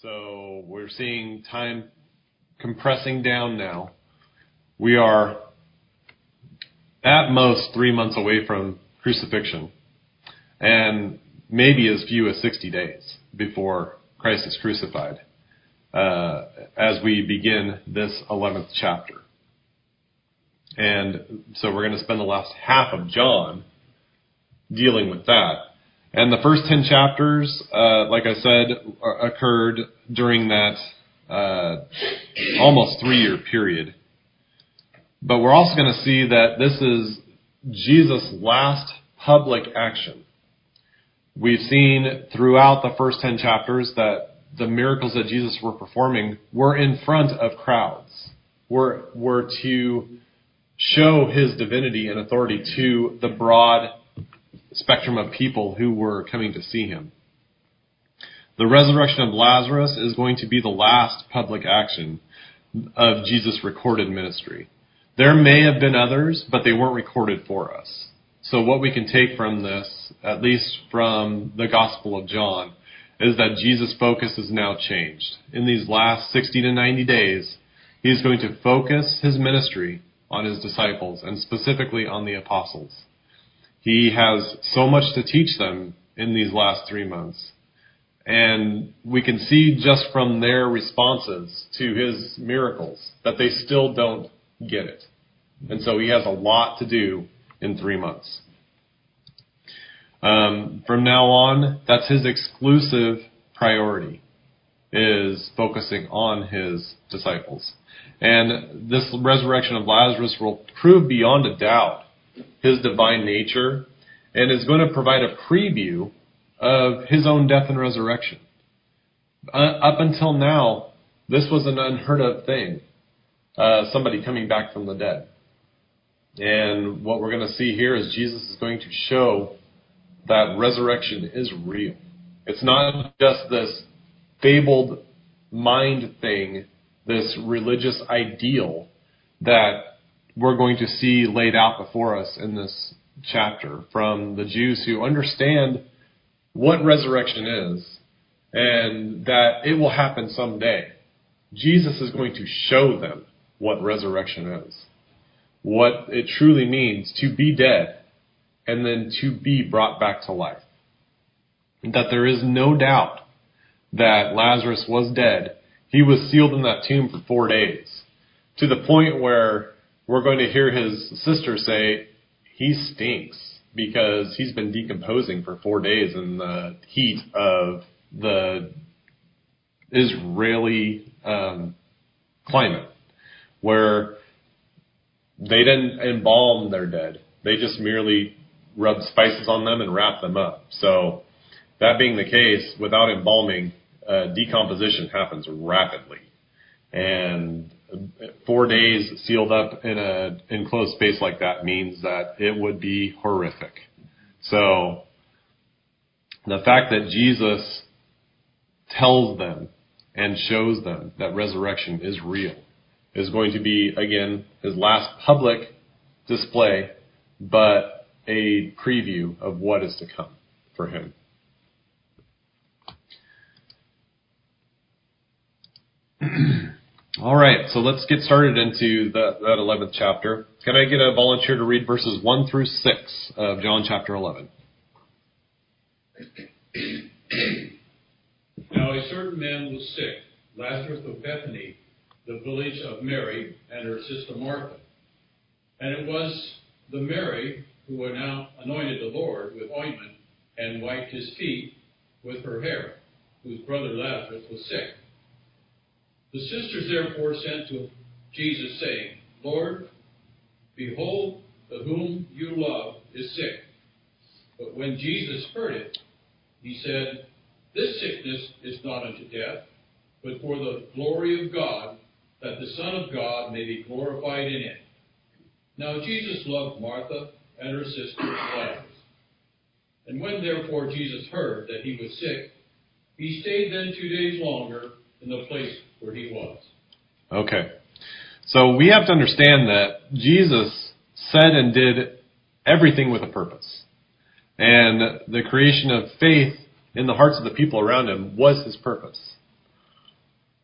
So we're seeing time compressing down now. We are at most 3 months away from crucifixion, and maybe as few as 60 days before Christ is crucified, as we begin this 11th chapter. And so we're going to spend the last half of John dealing with that. And the first 10 chapters, like I said, occurred during that almost 3-year period. But we're also going to see that this is Jesus' last public action. We've seen throughout the first 10 chapters that the miracles that Jesus were performing were in front of crowds, were to show his divinity and authority to the broad spectrum of people who were coming to see him. The resurrection of Lazarus is going to be the last public action of Jesus' recorded ministry. There may have been others, but they weren't recorded for us. So what we can take from this, at least from the Gospel of John, is that Jesus' focus is now changed. In these last 60 to 90 days, he's going to focus his ministry on his disciples, and specifically on the apostles. He has so much to teach them in these last 3 months. And we can see just from their responses to his miracles that they still don't get it. And so he has a lot to do in 3 months. From now on, that's his exclusive priority, is focusing on his disciples. And this resurrection of Lazarus will prove beyond a doubt his divine nature, and is going to provide a preview of his own death and resurrection. Up until now, this was an unheard of thing, somebody coming back from the dead. And what we're going to see here is Jesus is going to show that resurrection is real. It's not just this fabled mind thing, this religious ideal that we're going to see laid out before us in this chapter from the Jews who understand what resurrection is and that it will happen someday. Jesus is going to show them what resurrection is, what it truly means to be dead and then to be brought back to life. That there is no doubt that Lazarus was dead. He was sealed in that tomb for 4 days, to the point where we're going to hear his sister say, he stinks, because he's been decomposing for 4 days in the heat of the Israeli climate, where they didn't embalm their dead. They just merely rubbed spices on them and wrapped them up. So that being the case, without embalming, decomposition happens rapidly. And 4 days sealed up in an enclosed space like that means that it would be horrific. So the fact that Jesus tells them and shows them that resurrection is real is going to be, again, his last public display, but a preview of what is to come for him. All right, so let's get started into that 11th chapter. Can I get a volunteer to read verses 1 through 6 of John chapter 11? Now a certain man was sick, Lazarus of Bethany, the village of Mary and her sister Martha. And it was the Mary who had now anointed the Lord with ointment and wiped his feet with her hair, whose brother Lazarus was sick. The sisters therefore sent to Jesus, saying, Lord, behold, the whom you love is sick. But when Jesus heard it, he said, This sickness is not unto death, but for the glory of God, that the Son of God may be glorified in it. Now Jesus loved Martha and her sister Lazarus. And when therefore Jesus heard that he was sick, he stayed then 2 days longer in the place where he was. Okay. So we have to understand that Jesus said and did everything with a purpose. And the creation of faith in the hearts of the people around him was his purpose.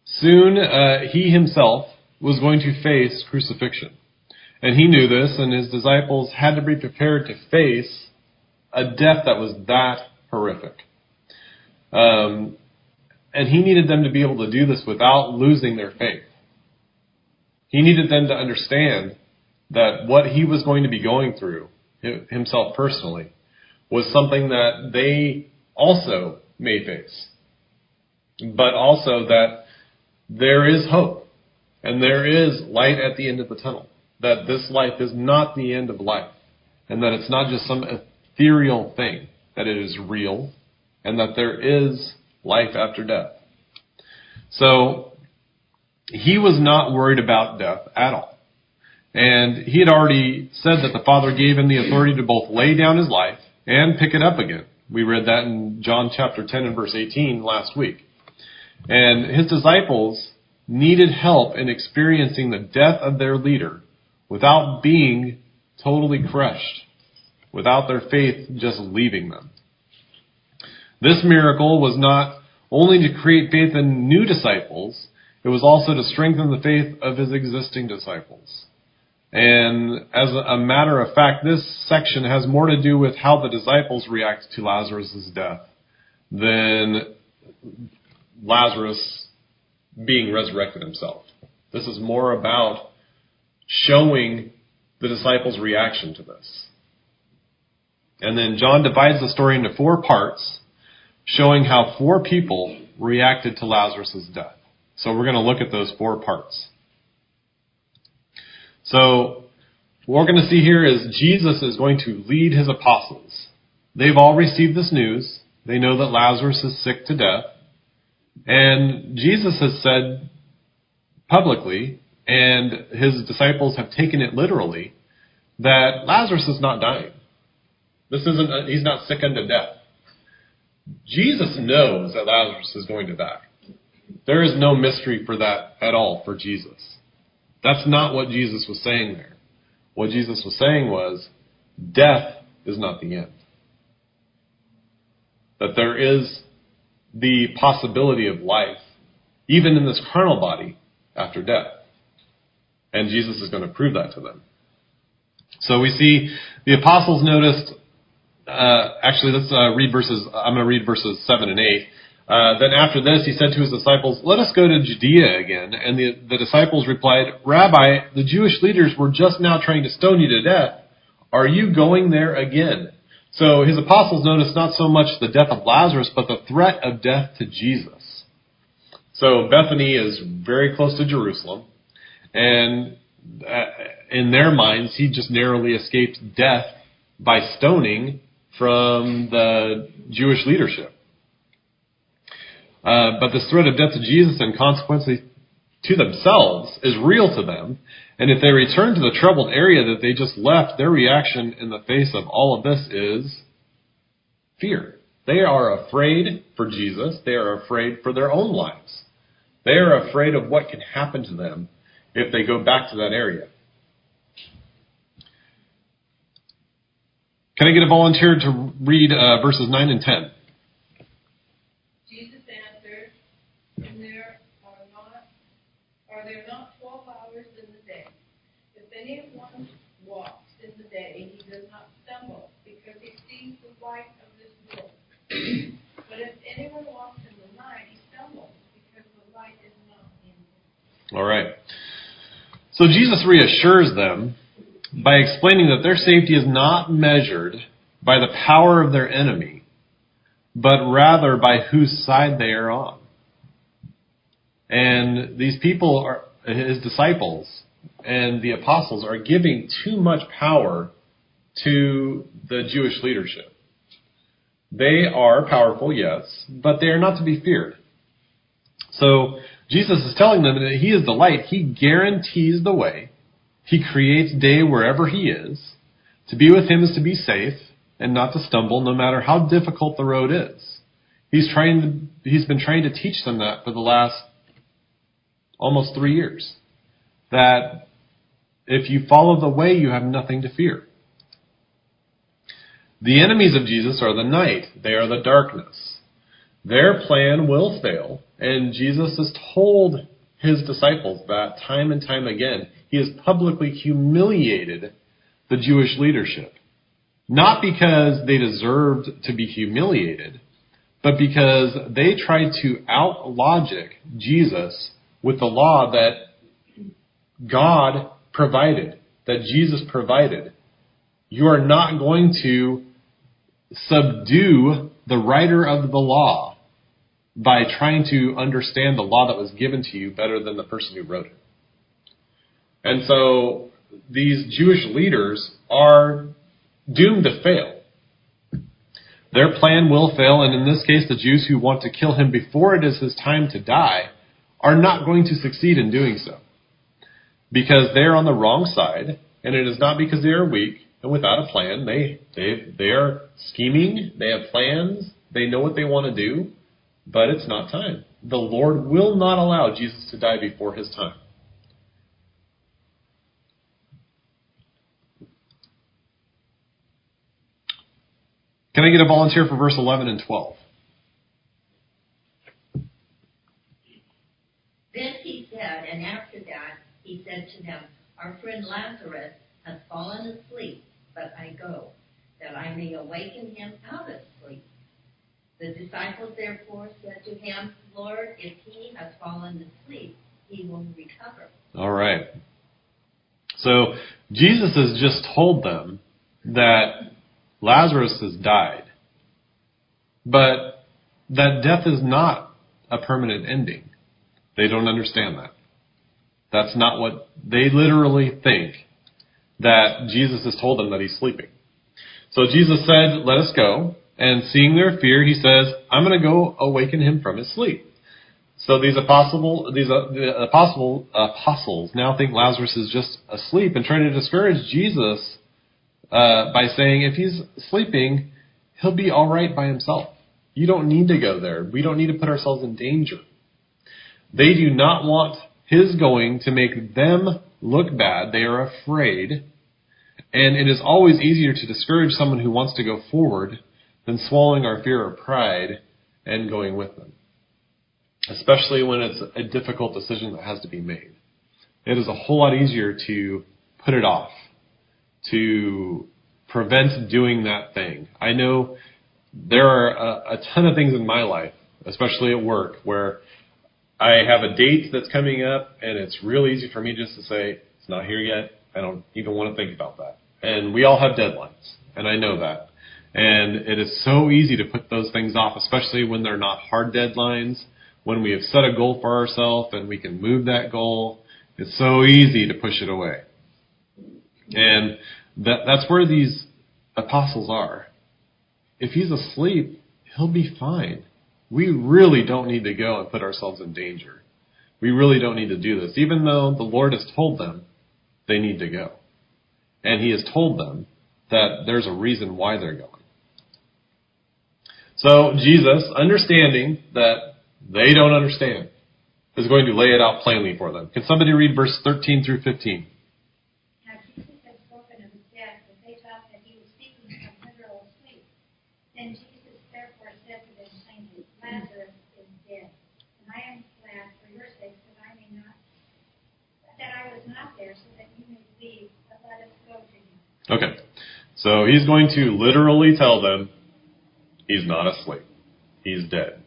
Soon he himself was going to face crucifixion. And he knew this, and his disciples had to be prepared to face a death that was that horrific. And he needed them to be able to do this without losing their faith. He needed them to understand that what he was going to be going through, himself personally, was something that they also may face. But also that there is hope, and there is light at the end of the tunnel. That this life is not the end of life, and that it's not just some ethereal thing, that it is real, and that there is life after death. So, he was not worried about death at all. And he had already said that the Father gave him the authority to both lay down his life and pick it up again. We read that in John chapter 10 and verse 18 last week. And his disciples needed help in experiencing the death of their leader without being totally crushed, without their faith just leaving them. This miracle was not only to create faith in new disciples, it was also to strengthen the faith of his existing disciples. And as a matter of fact, this section has more to do with how the disciples react to Lazarus' death than Lazarus being resurrected himself. This is more about showing the disciples' reaction to this. And then John divides the story into 4 parts, showing how 4 people reacted to Lazarus' death. So we're going to look at those 4 parts. So what we're going to see here is Jesus is going to lead his apostles. They've all received this news. They know that Lazarus is sick to death. And Jesus has said publicly, and his disciples have taken it literally, that Lazarus is not dying. He's not sick unto death. Jesus knows that Lazarus is going to die. There is no mystery for that at all for Jesus. That's not what Jesus was saying there. What Jesus was saying was, death is not the end. That there is the possibility of life, even in this carnal body, after death. And Jesus is going to prove that to them. So we see the apostles noticed, let's read verses, I'm going to read verses 7 and 8. Then after this, he said to his disciples, "Let us go to Judea again." And the disciples replied, "Rabbi, the Jewish leaders were just now trying to stone you to death. Are you going there again?" So his apostles noticed not so much the death of Lazarus, but the threat of death to Jesus. So Bethany is very close to Jerusalem. And in their minds, he just narrowly escaped death by stoning from the Jewish leadership. But this threat of death to Jesus and consequently to themselves is real to them. And if they return to the troubled area that they just left, their reaction in the face of all of this is fear. They are afraid for Jesus. They are afraid for their own lives. They are afraid of what can happen to them if they go back to that area. Can I get a volunteer to read verses 9 and 10? Jesus answered, Are there not 12 hours in the day? If anyone walks in the day, he does not stumble, because he sees the light of this world. But if anyone walks in the night, he stumbles, because the light is not in him. All right. So Jesus reassures them by explaining that their safety is not measured by the power of their enemy, but rather by whose side they are on. And these people, are his disciples and the apostles, are giving too much power to the Jewish leadership. They are powerful, yes, but they are not to be feared. So Jesus is telling them that he is the light. He guarantees the way. He creates day wherever he is. To be with him is to be safe and not to stumble, no matter how difficult the road is. He's been trying to teach them that for the last almost 3 years. That if you follow the way, you have nothing to fear. The enemies of Jesus are the night. They are the darkness. Their plan will fail, and Jesus has told his disciples that time and time again. He has publicly humiliated the Jewish leadership. Not because they deserved to be humiliated, but because they tried to out-logic Jesus with the law that God provided, that Jesus provided. You are not going to subdue the writer of the law by trying to understand the law that was given to you better than the person who wrote it. And so these Jewish leaders are doomed to fail. Their plan will fail, and in this case, the Jews who want to kill him before it is his time to die are not going to succeed in doing so. Because they are on the wrong side, and it is not because they are weak and without a plan. They are scheming, they have plans, they know what they want to do, but it's not time. The Lord will not allow Jesus to die before his time. Can I get a volunteer for verse 11 and 12? Then he said, and after that he said to them, our friend Lazarus has fallen asleep, but I go, that I may awaken him out of sleep. The disciples therefore said to him, Lord, if he has fallen asleep, he will recover. All right. So Jesus has just told them that Lazarus has died, but that death is not a permanent ending. They don't understand that. That's not what they literally think, that Jesus has told them that he's sleeping. So Jesus said, let us go. And seeing their fear, he says, I'm going to go awaken him from his sleep. So the apostles now think Lazarus is just asleep and trying to discourage Jesus by saying, if he's sleeping, he'll be all right by himself. You don't need to go there. We don't need to put ourselves in danger. They do not want his going to make them look bad. They are afraid. And it is always easier to discourage someone who wants to go forward than swallowing our fear or pride and going with them. Especially when it's a difficult decision that has to be made. It is a whole lot easier to put it off, to prevent doing that thing. I know there are a ton of things in my life, especially at work, where I have a date that's coming up, and it's real easy for me just to say, it's not here yet. I don't even want to think about that. And we all have deadlines, and I know that. And it is so easy to put those things off, especially when they're not hard deadlines, when we have set a goal for ourselves and we can move that goal. It's so easy to push it away. And that's where these apostles are. If he's asleep, he'll be fine. We really don't need to go and put ourselves in danger. We really don't need to do this, even though the Lord has told them they need to go. And he has told them that there's a reason why they're going. So Jesus, understanding that they don't understand, is going to lay it out plainly for them. Can somebody read verse 13 through 15? Now Jesus had spoken of his death, but they thought that he was speaking of literal sleep. Then Jesus therefore said to them plainly, Lazarus is dead, and I am glad for your sake that I was not there, so that you may believe, but let us go to him. Okay. So he's going to literally tell them he's not asleep. He's dead.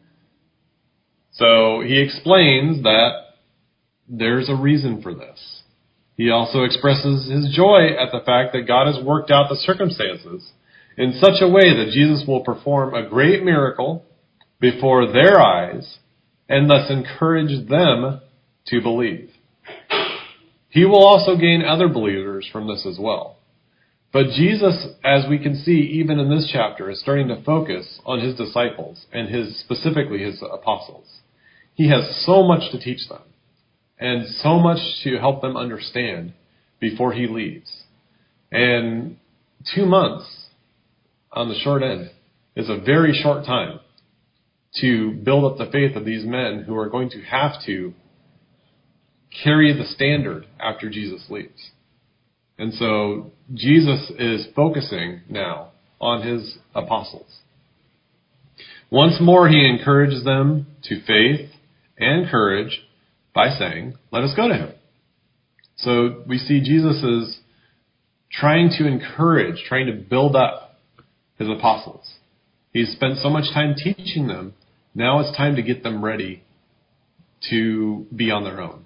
So he explains that there's a reason for this. He also expresses his joy at the fact that God has worked out the circumstances in such a way that Jesus will perform a great miracle before their eyes and thus encourage them to believe. He will also gain other believers from this as well. But Jesus, as we can see even in this chapter, is starting to focus on his disciples and specifically his apostles. He has so much to teach them and so much to help them understand before he leaves. And 2 months on the short end is a very short time to build up the faith of these men who are going to have to carry the standard after Jesus leaves. And so Jesus is focusing now on his apostles. Once more, he encourages them to faith and courage by saying, let us go to him. So we see Jesus is trying to encourage, trying to build up his apostles. He's spent so much time teaching them. Now it's time to get them ready to be on their own.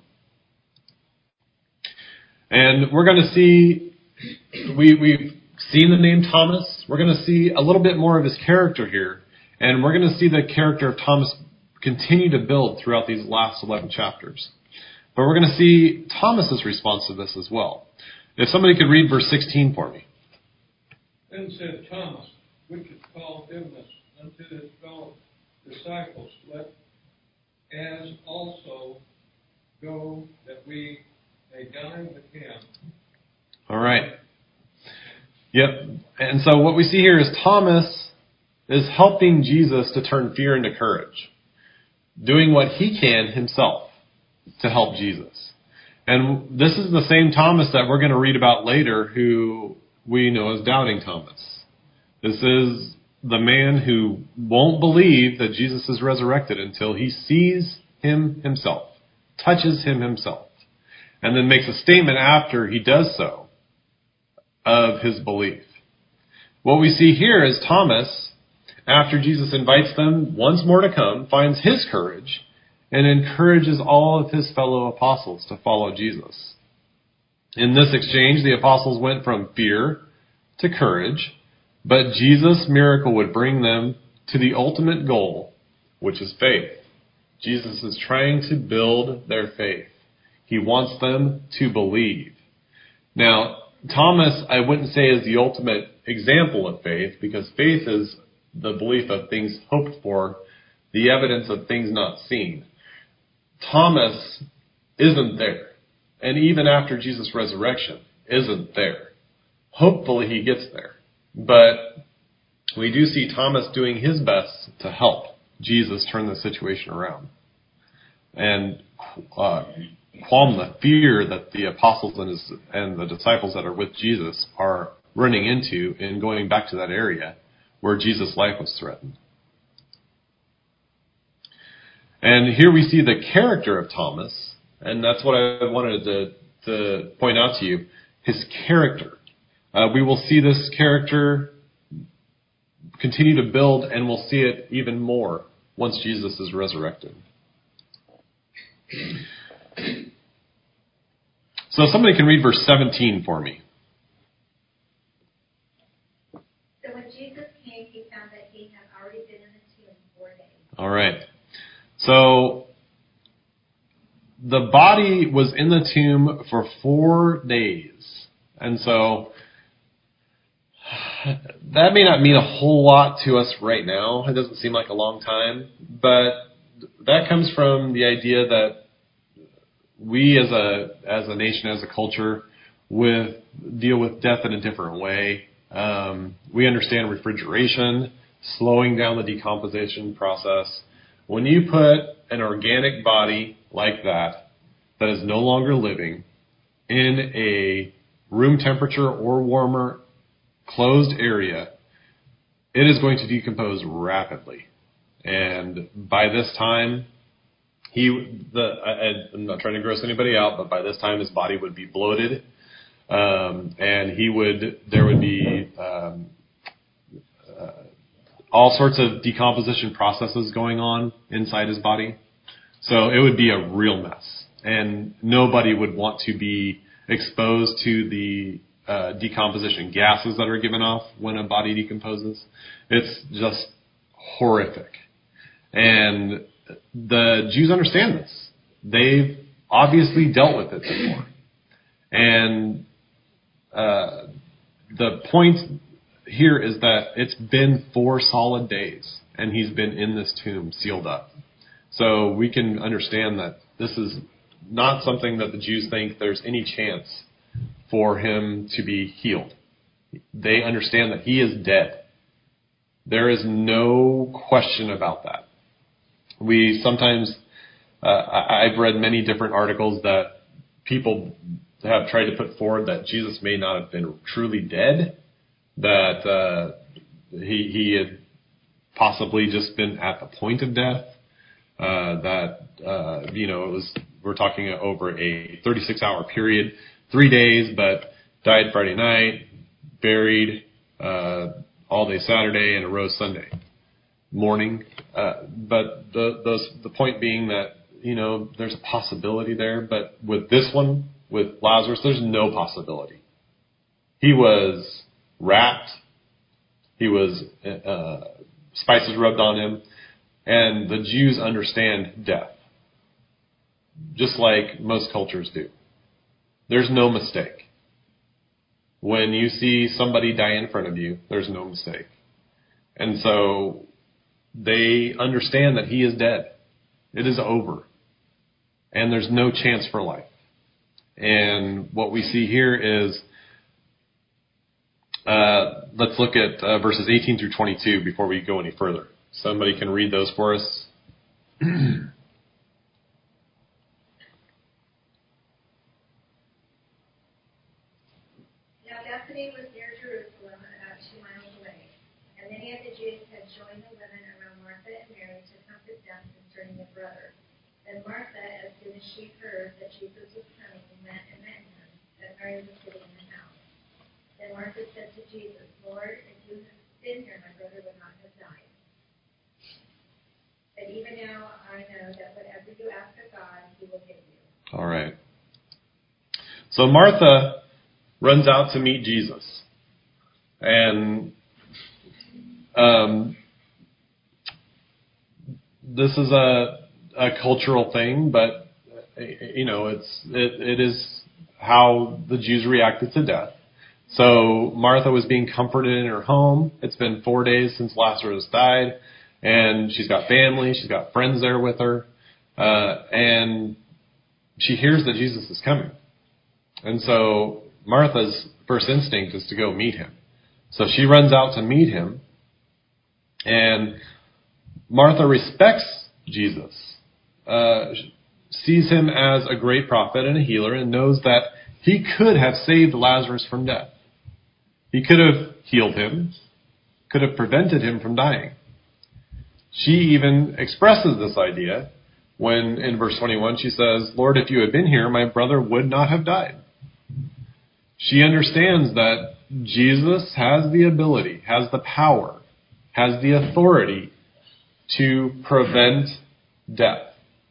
And we're going to see, we've seen the name Thomas. We're going to see a little bit more of his character here. And we're going to see the character of Thomas continue to build throughout these last 11 chapters. But we're going to see Thomas's response to this as well. If somebody could read verse 16 for me. Then said Thomas, which is called Didymus, unto his fellow disciples, let us also go that we may dine with him. All right. Yep. And so what we see here is Thomas is helping Jesus to turn fear into courage, doing what he can himself to help Jesus. And this is the same Thomas that we're going to read about later, who we know as Doubting Thomas. This is the man who won't believe that Jesus is resurrected until he sees him himself, touches him himself, and then makes a statement after he does so of his belief. What we see here is Thomas, after Jesus invites them once more to come, finds his courage and encourages all of his fellow apostles to follow Jesus. In this exchange, the apostles went from fear to courage, but Jesus' miracle would bring them to the ultimate goal, which is faith. Jesus is trying to build their faith. He wants them to believe. Now, Thomas, I wouldn't say is the ultimate example of faith, because faith is the belief of things hoped for, the evidence of things not seen. Thomas isn't there. And even after Jesus' resurrection, isn't there. Hopefully he gets there. But we do see Thomas doing his best to help Jesus turn the situation around and calm the fear that the apostles and the disciples that are with Jesus are running into in going back to that area where Jesus' life was threatened. And here we see the character of Thomas, and that's what I wanted to point out to you, his character. We will see this character continue to build, and we'll see it even more once Jesus is resurrected. So if somebody can read verse 17 for me. So when Jesus came, he found that he had already been in the tomb 4 days. All right. So the body was in the tomb for 4 days. And so that may not mean a whole lot to us right now. It doesn't seem like a long time. But that comes from the idea that we as a nation, as a culture, deal with death in a different way. We understand refrigeration, slowing down the decomposition process. When you put an organic body like that is no longer living in a room temperature or warmer closed area, it is going to decompose rapidly. And by this time, I'm not trying to gross anybody out, but by this time his body would be bloated, and there would be all sorts of decomposition processes going on inside his body. So it would be a real mess, and nobody would want to be exposed to the decomposition gases that are given off when a body decomposes. It's just horrific. And the Jews understand this. They've obviously dealt with it before. And the point here is that it's been 4 solid days, and he's been in this tomb sealed up. So we can understand that this is not something that the Jews think there's any chance for him to be healed. They understand that he is dead. There is no question about that. We sometimes, I've read many different articles that people have tried to put forward that Jesus may not have been truly dead, that he had possibly just been at the point of death. We're talking over a 36-hour period, 3 days, but died Friday night, buried all day Saturday, and arose Sunday morning. But the point being that, there's a possibility there. But with this one, with Lazarus, there's no possibility. He was wrapped. He was spices rubbed on him. And the Jews understand death, just like most cultures do. There's no mistake. When you see somebody die in front of you, there's no mistake. And so they understand that he is dead. It is over. And there's no chance for life. And what we see here is, let's look at verses 18 through 22 before we go any further. Somebody can read those for us. Now Bethany was near Jerusalem, about 2 miles away, and many of the Jews had joined the women around Martha and Mary to comfort them concerning their brother. Then Martha, as soon as she heard that Jesus was coming, went and met him, but Mary was sitting in the house. Then Martha said to Jesus, Lord, if you had been here, my brother would not have died. But even now I know that whatever you ask of God, he will give you. All right. So Martha runs out to meet Jesus. And this is a cultural thing, but it is how the Jews reacted to death. So Martha was being comforted in her home. It's been 4 days since Lazarus died, and she's got family, she's got friends there with her, and she hears that Jesus is coming. And so Martha's first instinct is to go meet him. So she runs out to meet him, and Martha respects Jesus, sees him as a great prophet and a healer, and knows that he could have saved Lazarus from death. He could have healed him, could have prevented him from dying. She even expresses this idea when in verse 21 she says, Lord, if you had been here, my brother would not have died. She understands that Jesus has the ability, has the power, has the authority to prevent death.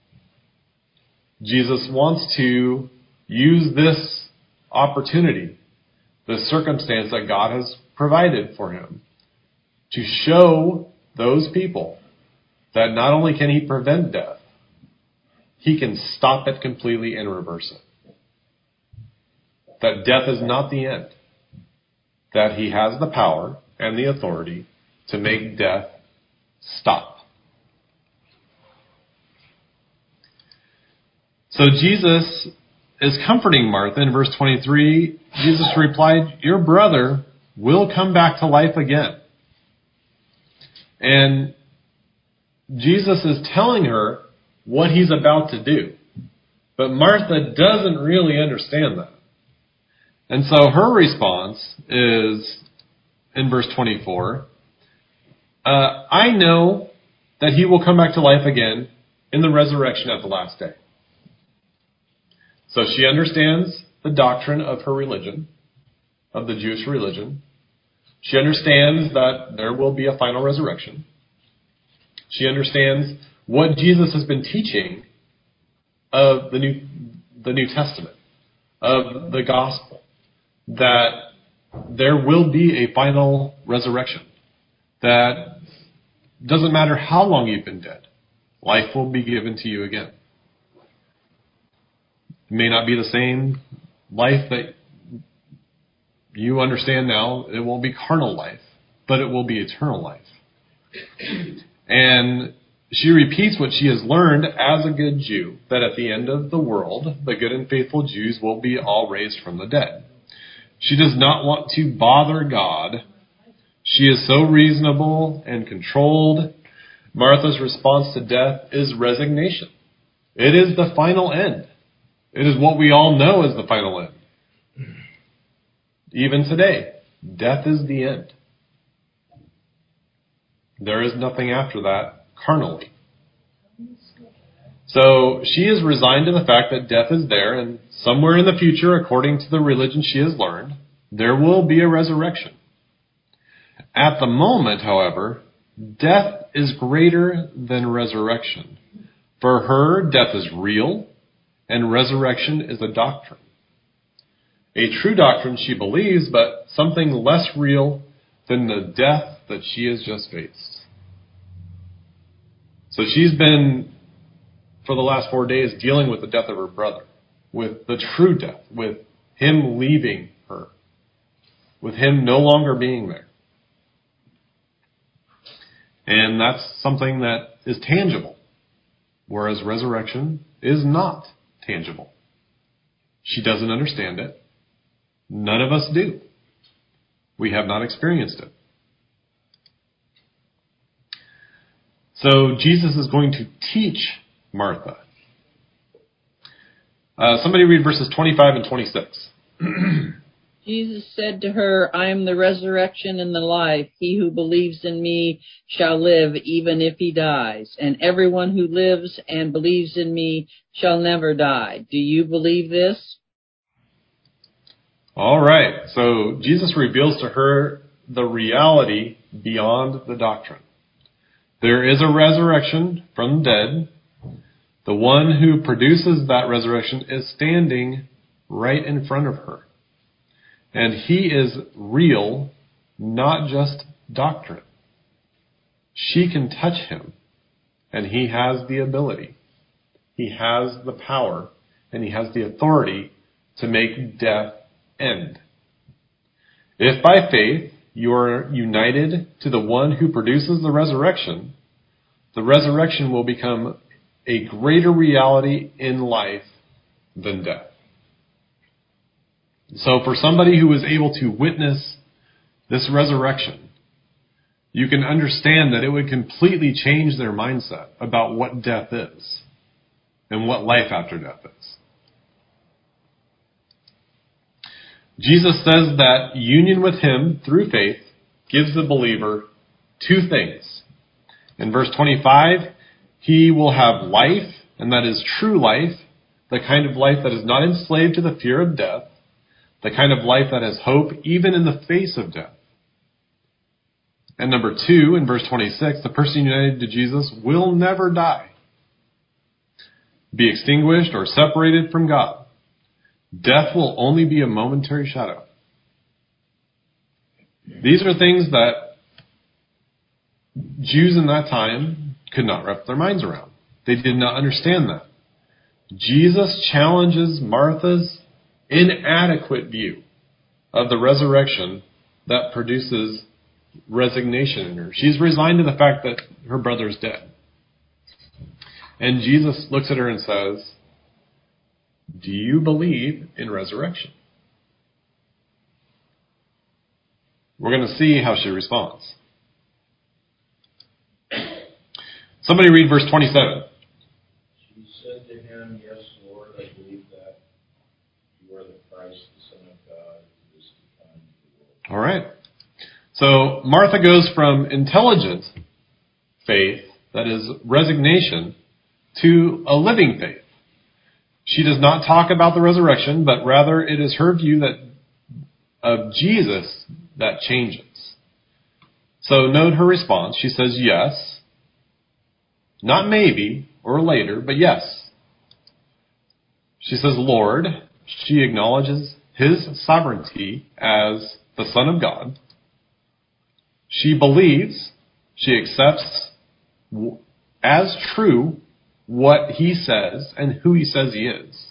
Jesus wants to use this opportunity, the circumstance that God has provided for him, to show those people that not only can he prevent death, he can stop it completely and reverse it. That death is not the end. That he has the power and the authority to make death stop. So Jesus is comforting Martha. In verse 23, Jesus replied, your brother will come back to life again. And Jesus is telling her what he's about to do. But Martha doesn't really understand that. And so her response is, in verse 24, I know that he will come back to life again in the resurrection at the last day. So she understands the doctrine of her religion, of the Jewish religion. She understands that there will be a final resurrection. She understands what Jesus has been teaching of the New Testament, of the gospel, that there will be a final resurrection, that doesn't matter how long you've been dead, life will be given to you again. It may not be the same life that you understand now. It won't be carnal life, but it will be eternal life. And she repeats what she has learned as a good Jew, that at the end of the world, the good and faithful Jews will be all raised from the dead. She does not want to bother God. She is so reasonable and controlled. Martha's response to death is resignation. It is the final end. It is what we all know as the final end. Even today, death is the end. There is nothing after that carnally. So she is resigned to the fact that death is there, and somewhere in the future, according to the religion she has learned, there will be a resurrection. At the moment, however, death is greater than resurrection. For her, death is real, and resurrection is a doctrine. A true doctrine she believes, but something less real than the death that she has just faced. So she's been, for the last 4 days, dealing with the death of her brother, with the true death, with him leaving her, with him no longer being there. And that's something that is tangible, whereas resurrection is not tangible. She doesn't understand it. None of us do. We have not experienced it. So Jesus is going to teach Martha. Somebody read verses 25 and 26. Jesus said to her, I am the resurrection and the life. He who believes in me shall live even if he dies. And everyone who lives and believes in me shall never die. Do you believe this? All right. So Jesus reveals to her the reality beyond the doctrine. There is a resurrection from the dead. The one who produces that resurrection is standing right in front of her. And he is real, not just doctrine. She can touch him, and he has the ability. He has the power, and he has the authority to make death end. If by faith you are united to the one who produces the resurrection will become a greater reality in life than death. So for somebody who is able to witness this resurrection, you can understand that it would completely change their mindset about what death is and what life after death is. Jesus says that union with him through faith gives the believer two things. In verse 25, he will have life, and that is true life, the kind of life that is not enslaved to the fear of death, the kind of life that has hope even in the face of death. And number two, in verse 26, the person united to Jesus will never die, be extinguished or separated from God. Death will only be a momentary shadow. These are things that Jews in that time could not wrap their minds around. They did not understand that. Jesus challenges Martha's inadequate view of the resurrection that produces resignation in her. She's resigned to the fact that her brother's dead. And Jesus looks at her and says, do you believe in resurrection? We're going to see how she responds. Somebody read verse 27. She said to him, yes, Lord, I believe that you are the Christ, the Son of God, who is to come into the world. All right. So Martha goes from intelligent faith, that is resignation, to a living faith. She does not talk about the resurrection, but rather it is her view that of Jesus that changes. So note her response. She says yes, not maybe or later, but yes. She says Lord. She acknowledges his sovereignty as the Son of God. She believes, she accepts as true what he says and who he says he is.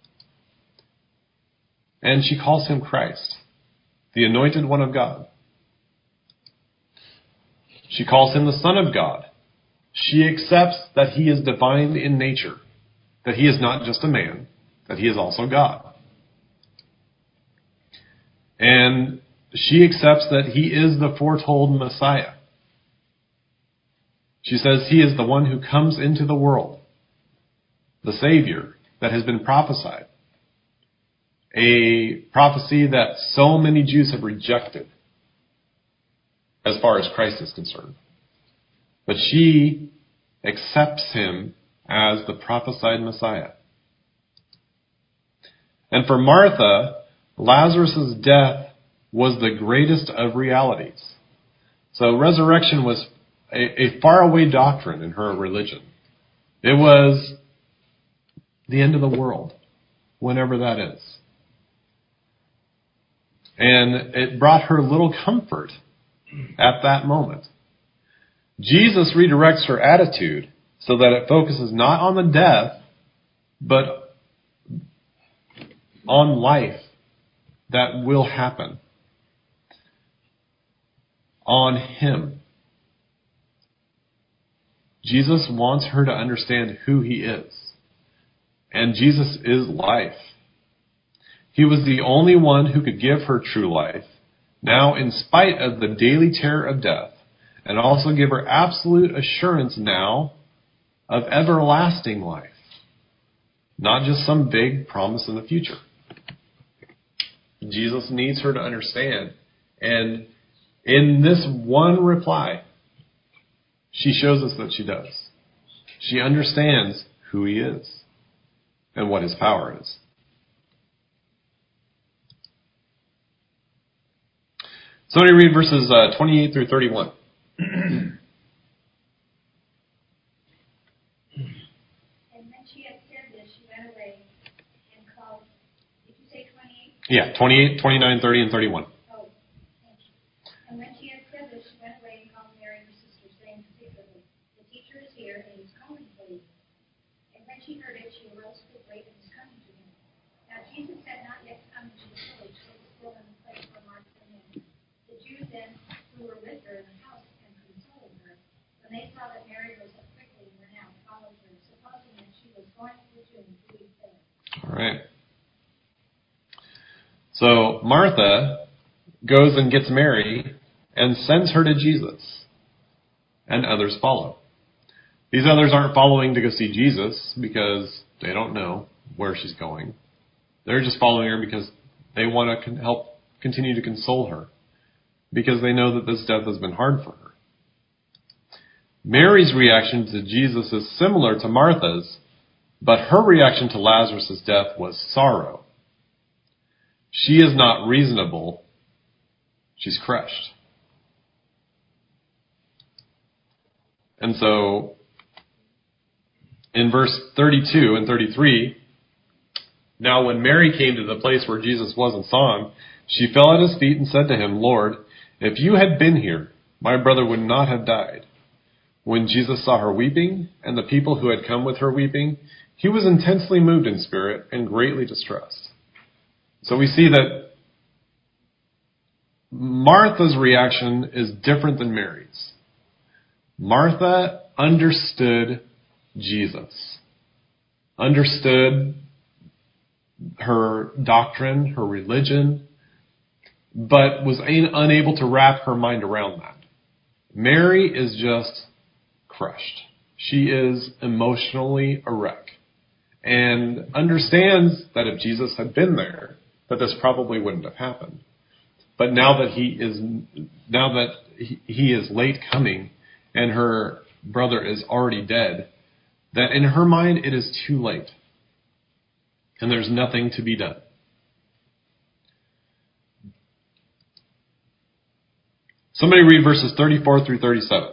And she calls him Christ, the anointed one of God. She calls him the Son of God. She accepts that he is divine in nature, that he is not just a man, that he is also God. And she accepts that he is the foretold Messiah. She says he is the one who comes into the world, the Savior that has been prophesied. A prophecy that so many Jews have rejected as far as Christ is concerned. But she accepts him as the prophesied Messiah. And for Martha, Lazarus' death was the greatest of realities. So resurrection was a faraway doctrine in her religion. It was the end of the world, whenever that is. And it brought her little comfort at that moment. Jesus redirects her attitude so that it focuses not on the death, but on life that will happen. On him. Jesus wants her to understand who he is. And Jesus is life. He was the only one who could give her true life, now in spite of the daily terror of death, and also give her absolute assurance now of everlasting life, not just some vague promise in the future. Jesus needs her to understand, and in this one reply, she shows us that she does. She understands who he is and what his power is. So let me read verses 28 through 31. And when she had said this, she went away and called, did you say 28? Yeah, 28, 29, 30, and 31. Oh, thank you. And when she had said this, she went away and called Mary, her sister, saying secretly, the teacher is here, and he's calling for you. And when she heard it, she arose quickly and was coming to him. Now Jesus had not yet come into the village, so was still in the place where Martha and him. The Jews then, who were with her in the house and consoled her, when they saw that Mary rose up quickly and went out, followed her, supposing that she was going to the tomb to weep there. All right. So Martha goes and gets Mary and sends her to Jesus, and others follow. These others aren't following to go see Jesus because they don't know where she's going. They're just following her because they want to help continue to console her, because they know that this death has been hard for her. Mary's reaction to Jesus is similar to Martha's, but her reaction to Lazarus' death was sorrow. She is not reasonable. She's crushed. And so, in verse 32 and 33, now when Mary came to the place where Jesus was and saw him, she fell at his feet and said to him, Lord, if you had been here, my brother would not have died. When Jesus saw her weeping, and the people who had come with her weeping, he was intensely moved in spirit and greatly distressed. So we see that Martha's reaction is different than Mary's. Martha understood Jesus, understood her doctrine, her religion, but was unable to wrap her mind around that. Mary is just crushed. She is emotionally a wreck and understands that if Jesus had been there, that this probably wouldn't have happened. But now that he is late coming and her brother is already dead, that in her mind it is too late and there's nothing to be done. Somebody read verses 34 through 37.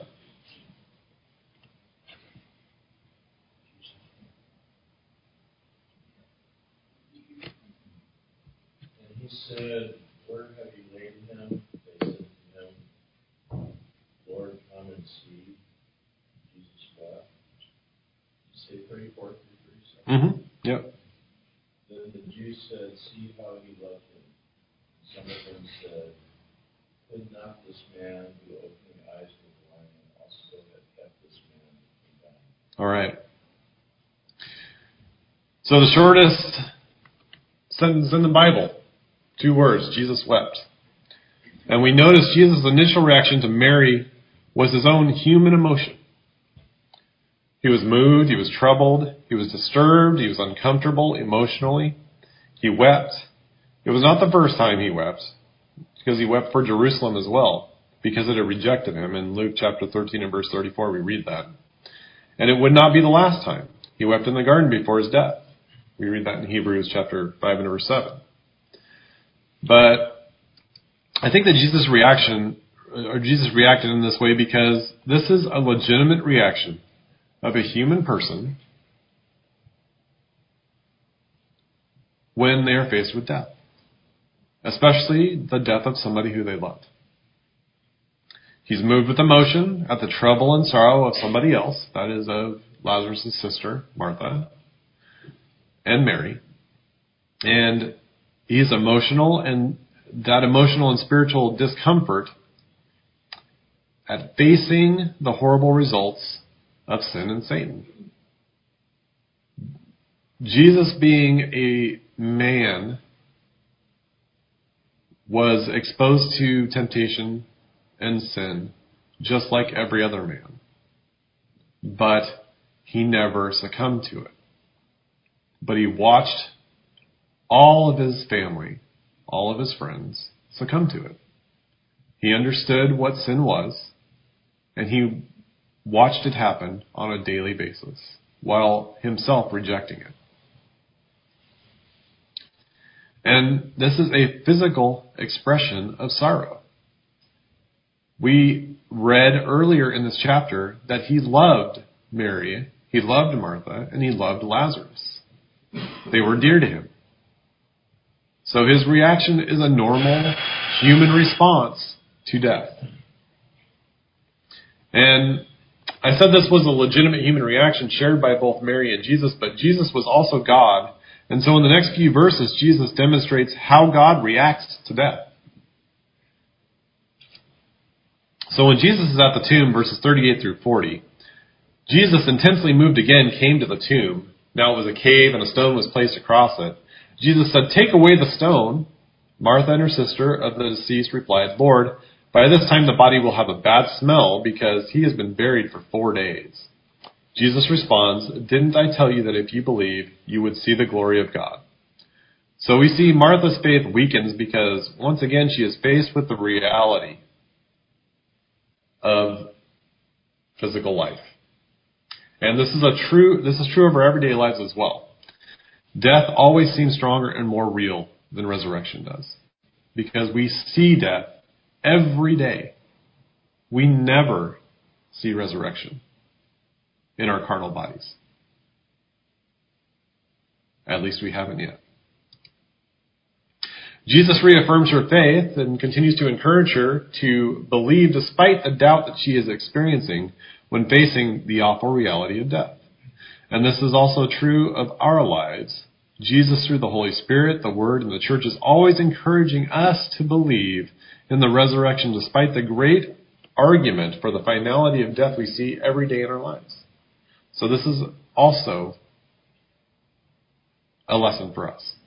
And he said, where have you laid him? They said to him, Lord, come and see. Jesus wept. You say 34 through 37? Mm-hmm. Yep. Then the Jews said, see how he loved him. Some of them said, could not this man who opened the eyes of the blind also have kept this man from dying? All right. So the shortest sentence in the Bible, 2 words, Jesus wept. And we notice Jesus' initial reaction to Mary was his own human emotion. He was moved, he was troubled, he was disturbed, he was uncomfortable emotionally. He wept. It was not the first time he wept, because he wept for Jerusalem as well. because it had rejected him. In Luke chapter 13 and verse 34, we read that. And it would not be the last time. He wept in the garden before his death. We read that in Hebrews chapter 5 and verse 7. But I think that Jesus reacted in this way because this is a legitimate reaction of a human person when they are faced with death, especially the death of somebody who they loved. He's moved with emotion at the trouble and sorrow of somebody else, that is of Lazarus' sister, Martha, and Mary. And he's emotional, and that emotional and spiritual discomfort at facing the horrible results of sin and Satan. Jesus, being a man, was exposed to temptation and sin just like every other man. But he never succumbed to it. But he watched all of his family, all of his friends, succumb to it. He understood what sin was, and he watched it happen on a daily basis while himself rejecting it. And this is a physical expression of sorrow. We read earlier in this chapter that he loved Mary, he loved Martha, and he loved Lazarus. They were dear to him. So his reaction is a normal human response to death. And I said this was a legitimate human reaction shared by both Mary and Jesus, but Jesus was also God. And so in the next few verses, Jesus demonstrates how God reacts to death. So when Jesus is at the tomb, verses 38 through 40, Jesus, intensely moved again, came to the tomb. Now it was a cave and a stone was placed across it. Jesus said, "Take away the stone." Martha and her sister of the deceased replied, "Lord, by this time the body will have a bad smell because he has been buried for 4 days." Jesus responds, "Didn't I tell you that if you believe, you would see the glory of God?" So we see Martha's faith weakens because once again she is faced with the reality of physical life. And this is true of our everyday lives as well. Death always seems stronger and more real than resurrection does, because we see death every day. We never see resurrection in our carnal bodies. At least we haven't yet. Jesus reaffirms her faith and continues to encourage her to believe despite the doubt that she is experiencing when facing the awful reality of death. And this is also true of our lives. Jesus, through the Holy Spirit, the Word, and the Church, is always encouraging us to believe in the resurrection despite the great argument for the finality of death we see every day in our lives. So this is also a lesson for us.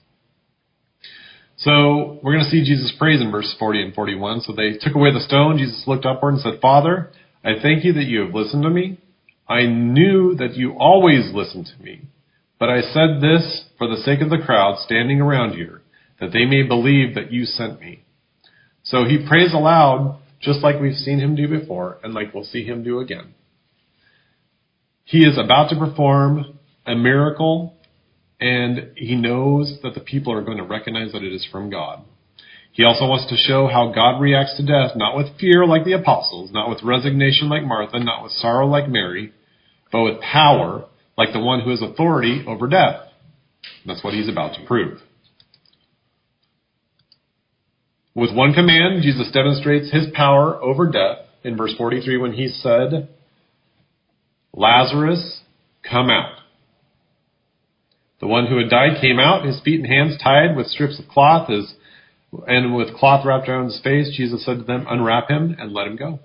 So we're going to see Jesus praise in verse 40 and 41. So they took away the stone. Jesus looked upward and said, "Father, I thank you that you have listened to me. I knew that you always listen to me. But I said this for the sake of the crowd standing around here, that they may believe that you sent me." So he prays aloud, just like we've seen him do before, and like we'll see him do again. He is about to perform a miracle, and he knows that the people are going to recognize that it is from God. He also wants to show how God reacts to death, not with fear like the apostles, not with resignation like Martha, not with sorrow like Mary, but with power like the one who has authority over death. That's what he's about to prove. With one command, Jesus demonstrates his power over death in verse 43 when he said, "Lazarus, come out." The one who had died came out, his feet and hands tied with strips of cloth, and with cloth wrapped around his face. Jesus said to them, "Unwrap him and let him go."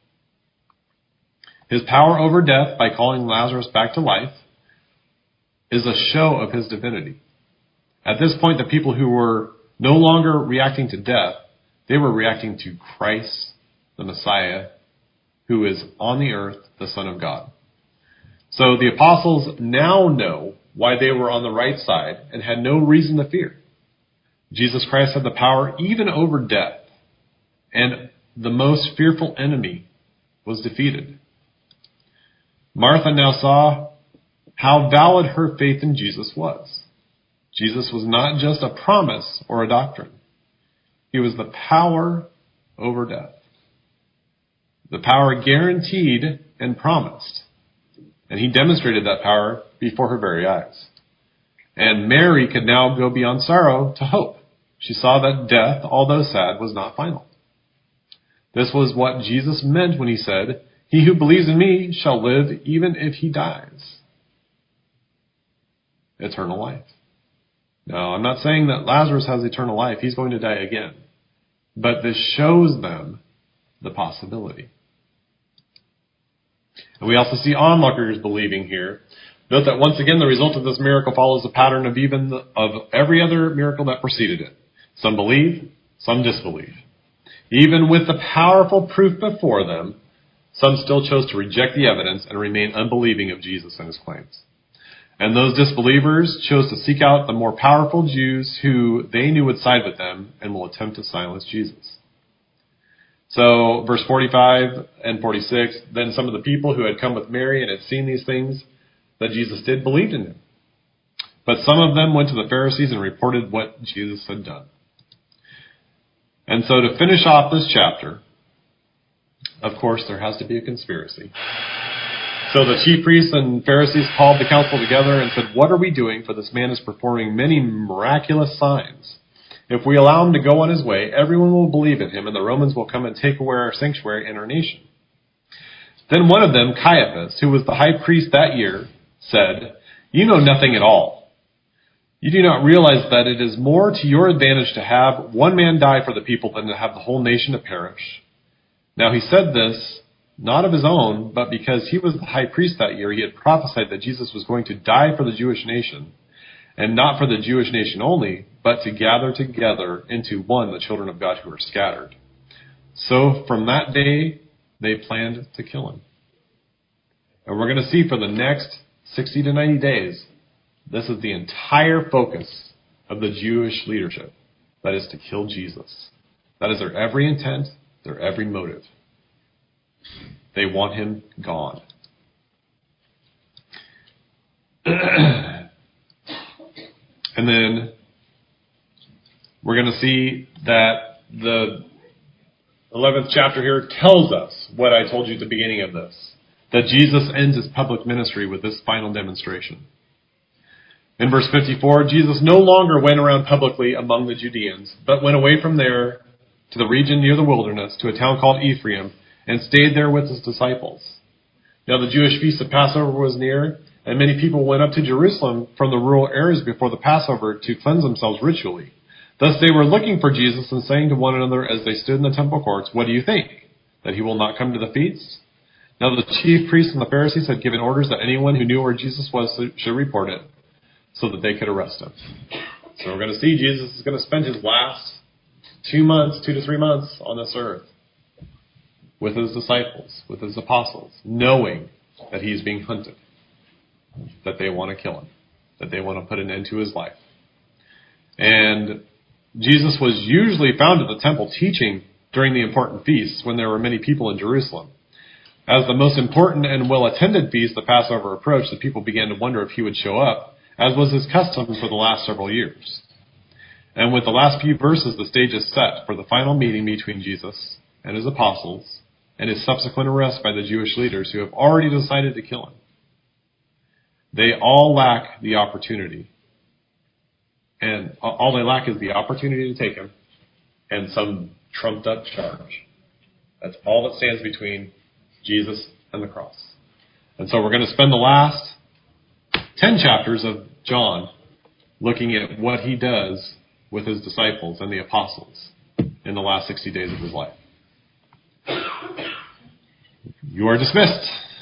His power over death by calling Lazarus back to life is a show of his divinity. At this point, the people who were no longer reacting to death, they were reacting to Christ, the Messiah, who is on the earth, the Son of God. So the apostles now know why they were on the right side and had no reason to fear. Jesus Christ had the power even over death and the most fearful enemy was defeated. Martha now saw how valid her faith in Jesus was. Jesus was not just a promise or a doctrine. He was the power over death. The power guaranteed and promised. And he demonstrated that power before her very eyes. And Mary could now go beyond sorrow to hope. She saw that death, although sad, was not final. This was what Jesus meant when he said, "He who believes in me shall live even if he dies." Eternal life. Now, I'm not saying that Lazarus has eternal life. He's going to die again. But this shows them the possibility. And we also see onlookers believing here. Note that once again, the result of this miracle follows the pattern of every other miracle that preceded it. Some believe, some disbelieve. Even with the powerful proof before them, some still chose to reject the evidence and remain unbelieving of Jesus and his claims. And those disbelievers chose to seek out the more powerful Jews who they knew would side with them and will attempt to silence Jesus. So, verse 45 and 46, then some of the people who had come with Mary and had seen these things that Jesus did believed in him. But some of them went to the Pharisees and reported what Jesus had done. And so to finish off this chapter, of course, there has to be a conspiracy. So the chief priests and Pharisees called the council together and said, "What are we doing? For this man is performing many miraculous signs. If we allow him to go on his way, everyone will believe in him, and the Romans will come and take away our sanctuary and our nation." Then one of them, Caiaphas, who was the high priest that year, said, "You know nothing at all. You do not realize that it is more to your advantage to have one man die for the people than to have the whole nation to perish." Now he said this not of his own, but because he was the high priest that year, he had prophesied that Jesus was going to die for the Jewish nation, and not for the Jewish nation only, but to gather together into one the children of God who are scattered. So from that day, they planned to kill him. And we're going to see for the next 60 to 90 days, this is the entire focus of the Jewish leadership. That is to kill Jesus. That is their every intent, their every motive. They want him gone. And then we're going to see that the 11th chapter here tells us what I told you at the beginning of this, that Jesus ends his public ministry with this final demonstration. In verse 54, Jesus no longer went around publicly among the Judeans, but went away from there to the region near the wilderness, to a town called Ephraim, and stayed there with his disciples. Now the Jewish feast of Passover was near, and many people went up to Jerusalem from the rural areas before the Passover to cleanse themselves ritually. Thus they were looking for Jesus and saying to one another as they stood in the temple courts, "What do you think? That he will not come to the feast?" Now the chief priests and the Pharisees had given orders that anyone who knew where Jesus was should report it, so that they could arrest him. So we're going to see Jesus is going to spend his last 2 to 3 months on this earth with his disciples, with his apostles, knowing that he's being hunted, that they want to kill him, that they want to put an end to his life. And Jesus was usually found at the temple teaching during the important feasts when there were many people in Jerusalem. As the most important and well-attended feast, the Passover, approached, the people began to wonder if he would show up, as was his custom for the last several years. And with the last few verses, the stage is set for the final meeting between Jesus and his apostles, and his subsequent arrest by the Jewish leaders who have already decided to kill him. They all lack the opportunity. And all they lack is the opportunity to take him and some trumped up charge. That's all that stands between Jesus and the cross. And so we're going to spend the last 10 chapters of John looking at what he does with his disciples and the apostles in the last 60 days of his life. You are dismissed.